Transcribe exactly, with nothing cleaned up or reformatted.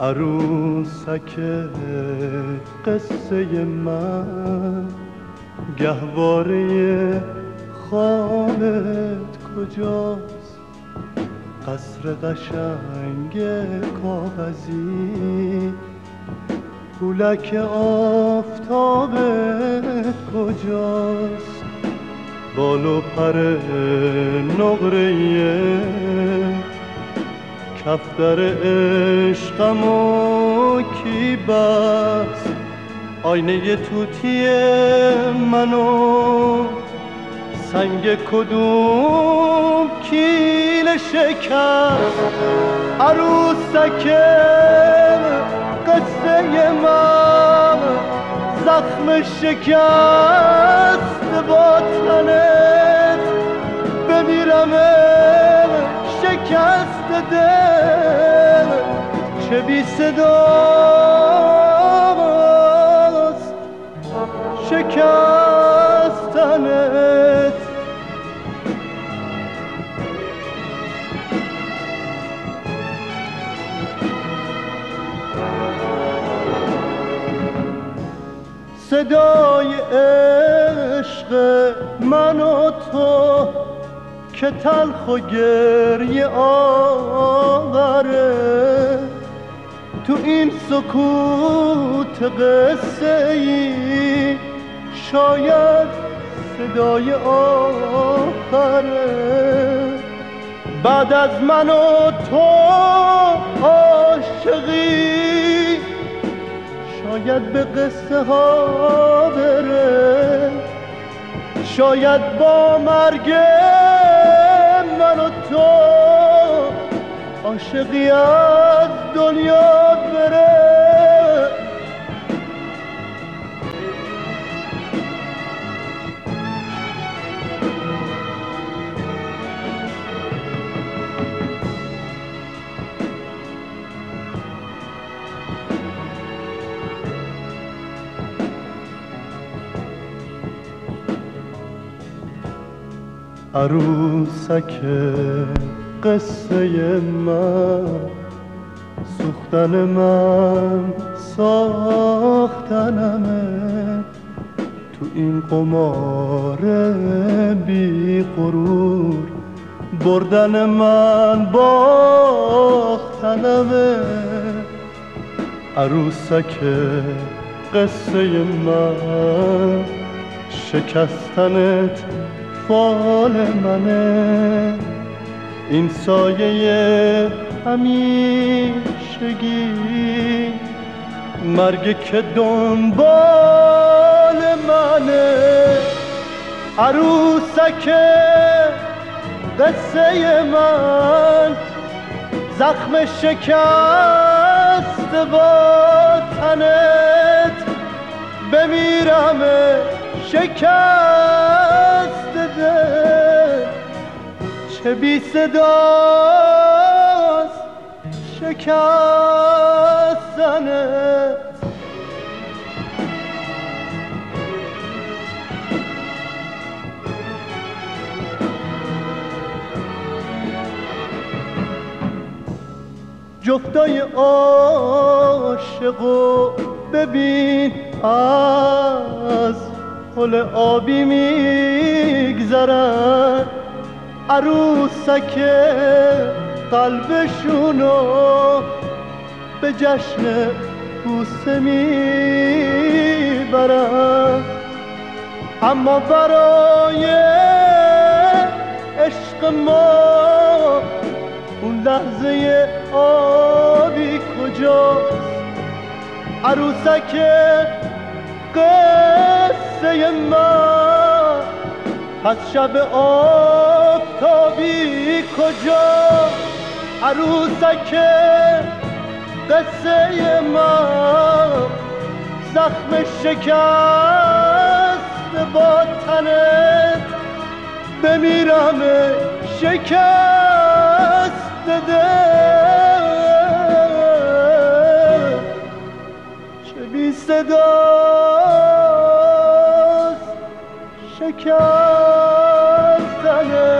عروسک قصه من، گهواره خوابت کجاست؟ قصر قشنگ کاغذی، پولک آفتابت کجاست؟ بال و پر نقره‌ای کفتر عشقمو کی بست؟ آینه توتی منو سنگ کدوم کیل شکست؟ عروسک قصه من، زخم شکست با تنت، بمیرم شکست دل، چه بی صداست شکستنت. صدای عشق من و تو که تلخ و گریه آوره، تو این سکوت قصه ای شاید صدای آخره. بعد از من و تو عاشقی شاید به قصه ها بره، شاید با مرگ من و تو عاشقی از دنیا بره. عروسک قصه من، سوختن من ساختنمه، تو این قمار بی غرور بردن من باختنمه. عروسک قصه من، شکستنت فال منه، این سایه همیشگی مرگ که دنبال منه. عروسک قصه من، زخم شکست با تنت، بمیرم شکست دل، چه بی صداست شکستنت. جفتای عاشقو ببین از پل آبی میگذرن، عروسک قلبشونو به جشن بوسه میبرن، اما برای عشق ما اون لحظه آبی کجاست؟ عروسک قصه من، پس شب آفتابی کجاست؟ عروسک قصه من، زخم شکست با تنت، بمیرم شکست دل، چه بی صداست شکستنت.